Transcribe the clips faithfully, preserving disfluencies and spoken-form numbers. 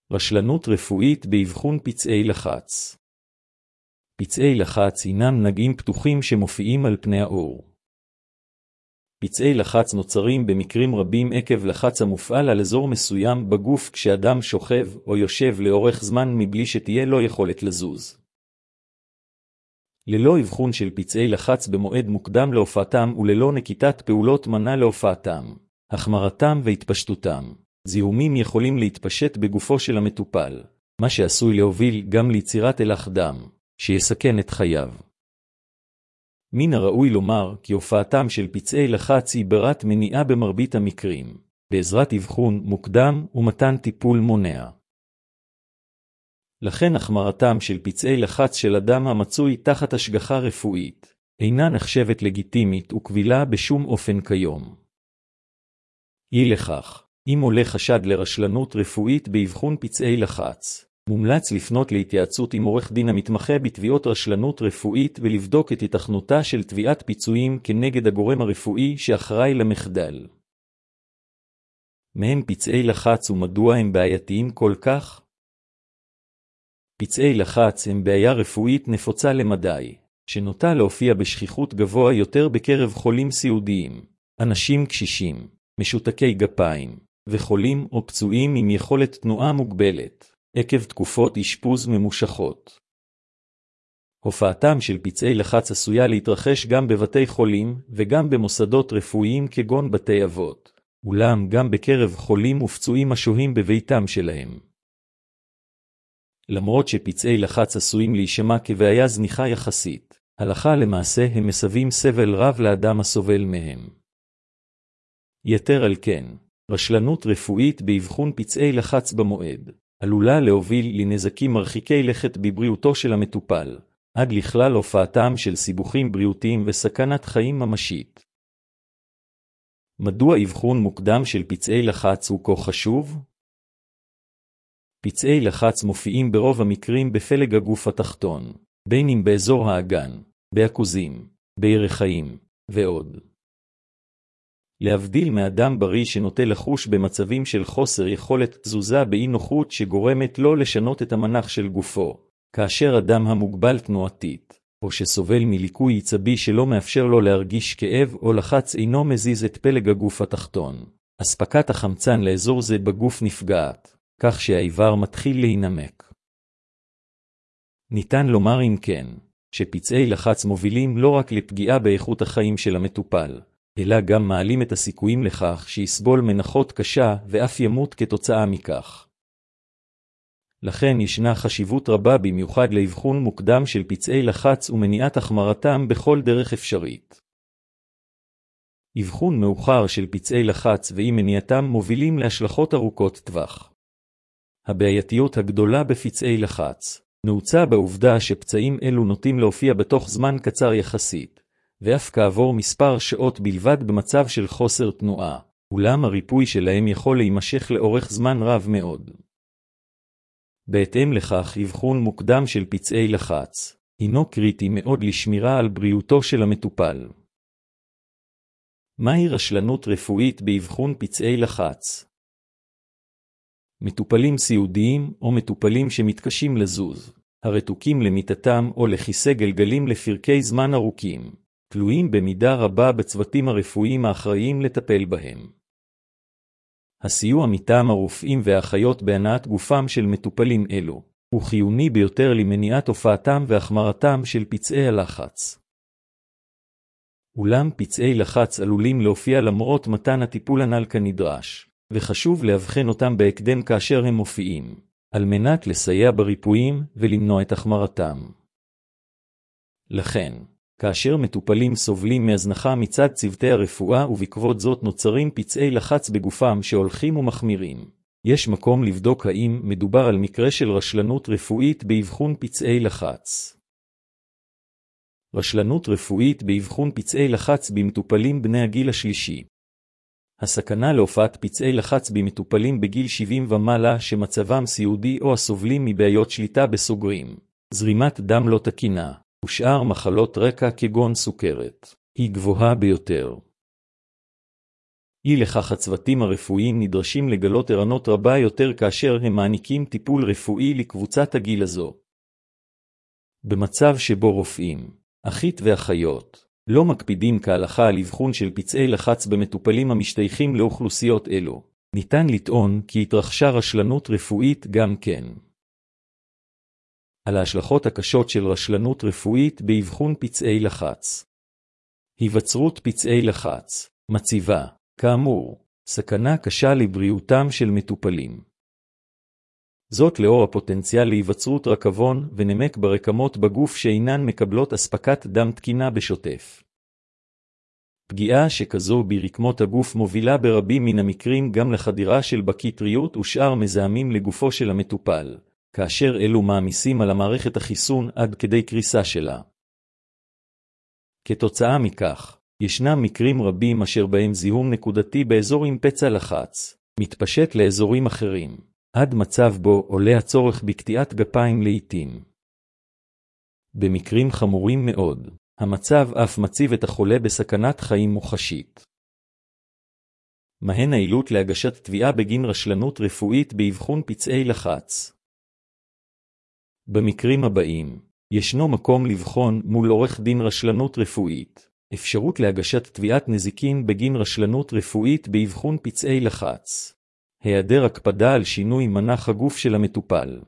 רשלנות רפואית באבחון פצעי לחץ. פצעי לחץ הינם נגעים פתוחים שמופיעים על פני העור. פצעי לחץ נוצרים במקרים רבים עקב לחץ המופעל על אזור מסוים בגוף כשאדם שוכב או יושב לאורך זמן מבלי שתהיה לו יכולת לזוז. ללא אבחון של פצעי לחץ במועד מוקדם להופעתם וללא נקיטת פעולות מנע להופעתם, החמרתם והתפשטותם, זיהומים יכולים להתפשט בגופו של המטופל, מה שעשוי להוביל גם ליצירת אלח דם, שיסכן את חייו. מן הראוי לומר כי הופעתם של פצעי לחץ היא ברת מניעה במרבית המקרים, בעזרת אבחון מוקדם ומתן טיפול מונע. לכן החמרתם של פצעי לחץ של אדם המצוי תחת השגחה רפואית, אינה נחשבת לגיטימית וקבילה בשום אופן כיום. אי לכך, אם עולה חשד לרשלנות רפואית באבחון פצעי לחץ, מומלץ לפנות להתייעצות עם עורך דין המתמחה בתביעות רשלנות רפואית ולבדוק את היתכנותה של תביעת פיצויים כנגד הגורם הרפואי שאחראי למחדל. מהם פצעי לחץ ומדוע הם בעייתיים כל כך? פצעי לחץ הם בעיה רפואית נפוצה למדי, שנוטה להופיע בשכיחות גבוה יותר בקרב חולים סיעודיים, אנשים קשישים, משותקי גפיים, וחולים או פצועים עם יכולת תנועה מוגבלת, עקב תקופות אשפוז ממושכות. הופעתם של פצעי לחץ עשויה להתרחש גם בבתי חולים וגם במוסדות רפואיים כגון בתי אבות, אולם גם בקרב חולים ופצועים השוהים בביתם שלהם. למרות שפצעי לחץ עשויים להישמע כבעיה זניחה יחסית, הלכה למעשה הם מסבים סבל רב לאדם הסובל מהם. יתר על כן, רשלנות רפואית באבחון פצעי לחץ במועד, עלולה להוביל לנזקים מרחיקי לכת בבריאותו של המטופל, עד לכלל הופעתם של סיבוכים בריאותיים וסכנת חיים ממשית. מדוע אבחון מוקדם של פצעי לחץ הוא כה חשוב? פצעי לחץ מופיעים ברוב המקרים בפלג הגוף התחתון, בין אם באזור האגן, בעכוזים, בירכיים, ועוד. להבדיל מאדם בריא שנוטה לחוש במצבים של חוסר יכולת תזוזה באי נוחות שגורמת לו לשנות את המנח של גופו, כאשר אדם המוגבל תנועתית, או שסובל מליקוי עצבי שלא מאפשר לו להרגיש כאב או לחץ אינו מזיז את פלג הגוף התחתון, אספקת החמצן לאזור זה בגוף נפגעת, כך שהאיבר מתחיל להינמק. ניתן לומר אם כן, שפצעי לחץ מובילים לא רק לפגיעה באיכות החיים של המטופל, אלא גם מעלים את הסיכויים לכך שיסבול מנחות קשה ואף ימות כתוצאה מכך. לכן ישנה חשיבות רבה במיוחד לאבחון מוקדם של פצעי לחץ ומניעת החמרתם בכל דרך אפשרית. אבחון מאוחר של פצעי לחץ ואי מניעתם מובילים להשלכות ארוכות טווח. הבעייתיות הגדולה בפצעי לחץ נעוצה בעובדה שפצעים אלו נוטים להופיע בתוך זמן קצר יחסית, ואף כעבור מספר שעות בלבד במצב של חוסר תנועה, אולם הריפוי שלהם יכול להימשך לאורך זמן רב מאוד. בהתאם לכך, אבחון מוקדם של פצעי לחץ הינו קריטי מאוד לשמירה על בריאותו של המטופל. מהי רשלנות רפואית באבחון פצעי לחץ? מטופלים סיעודיים או מטופלים שמתקשים לזוז, הרתוקים למיטתם או לכיסא גלגלים לפרקי זמן ארוכים, תלויים במידה רבה בצוותים הרפואיים האחראיים לטפל בהם. הסיוע מטעם הרופאים והאחיות בהנעת גופם של מטופלים אלו, הוא חיוני ביותר למניעת הופעתם והחמרתם של פצעי הלחץ. אולם פצעי לחץ עלולים להופיע למרות מתן הטיפול הנ"ל כנדרש, וחשוב להבחן אותם בהקדם כאשר הם מופיעים, על מנת לסייע בריפויים ולמנוע את החמרתם. לכן, כאשר מטופלים סובלים מהזנחה מצד צוותי הרפואה ובעקבות זאת נוצרים פצעי לחץ בגופם שהולכים ומחמירים, יש מקום לבדוק האם מדובר על מקרה של רשלנות רפואית באבחון פצעי לחץ. רשלנות רפואית באבחון פצעי לחץ במטופלים בני הגיל השלישי. הסכנה להופעת פצעי לחץ במטופלים בגיל שבעים ומעלה שמצבם סיעודי או הסובלים מבעיות שליטה בסוגרים, זרימת דם לא תקינה, ושאר מחלות רקע כגון סוכרת, היא גבוהה ביותר. אי לכך הצוותים הרפואיים נדרשים לגלות ערנות רבה יותר כאשר הם מעניקים טיפול רפואי לקבוצת הגיל הזו. במצב שבו רופאים, אחית ואחיות, לא מקפידים כהלכה על אבחון של פצעי לחץ במטופלים המשתייכים לאוכלוסיות אלו, ניתן לטעון כי התרחשה רשלנות רפואית גם כן. על ההשלכות הקשות של רשלנות רפואית באבחון פצעי לחץ. היווצרות פצעי לחץ מציבה, כאמור, סכנה קשה לבריאותם של מטופלים. זאת לאור הפוטנציאל להיווצרות רקבון ונמק ברקמות בגוף שאינן מקבלות אספקת דם תקינה בשוטף. פגיעה שכזו ברקמות הגוף מובילה ברבים מן המקרים גם לחדירה של בקטריות ושאר מזהמים לגופו של המטופל, כאשר אלו מעמיסים על המערכת החיסון עד כדי קריסה שלה. כתוצאה מכך, ישנם מקרים רבים אשר בהם זיהום נקודתי באזור עם פצע לחץ, מתפשט לאזורים אחרים, עד מצב בו עולה הצורך בקטיעת גפיים לעתים. במקרים חמורים מאוד, המצב אף מציב את החולה בסכנת חיים מוחשית. מהן העילות להגשת תביעה בגין רשלנות רפואית באבחון פצעי לחץ? במקרים הבאים, ישנו מקום לבחון מול עורך דין רשלנות רפואית, אפשרות להגשת תביעת נזיקין בגין רשלנות רפואית באבחון פצעי לחץ. היעדר הקפדה על שינוי מנח הגוף של המטופל.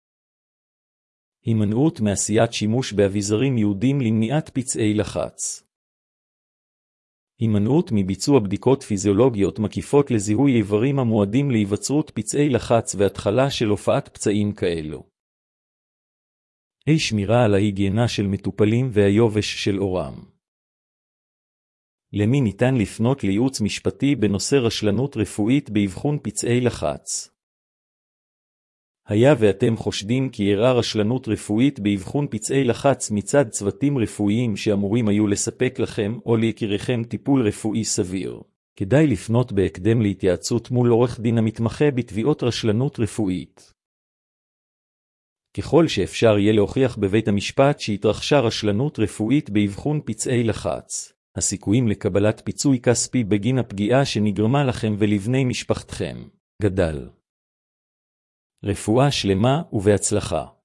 הימנעות מעשיית שימוש באביזרים ייעודיים למניעת פצעי לחץ. הימנעות מביצוע בדיקות פיזיולוגיות מקיפות לזיהוי איברים המועדים להיווצרות פצעי לחץ והתחלה של הופעת פצעים כאלו. אי שמירה על ההיגיינה של מטופלים והיובש של אורם. למי ניתן לפנות לייעוץ משפטי בנושא רשלנות רפואית באבחון פצעי לחץ? היה ואתם חושדים כי אירעה רשלנות רפואית באבחון פצעי לחץ מצד צוותים רפואיים שאמורים היו לספק לכם או ליקיריכם טיפול רפואי סביר, כדאי לפנות בהקדם להתייעצות מול עורך דין המתמחה בתביעות רשלנות רפואית. ככל שאפשר יהיה להוכיח בבית המשפט שהתרחשה רשלנות רפואית באבחון פצעי לחץ, הסיכויים לקבלת פיצוי כספי בגין הפגיעה שנגרמה לכם ולבני משפחתכם גדל. רפואה שלמה ובהצלחה.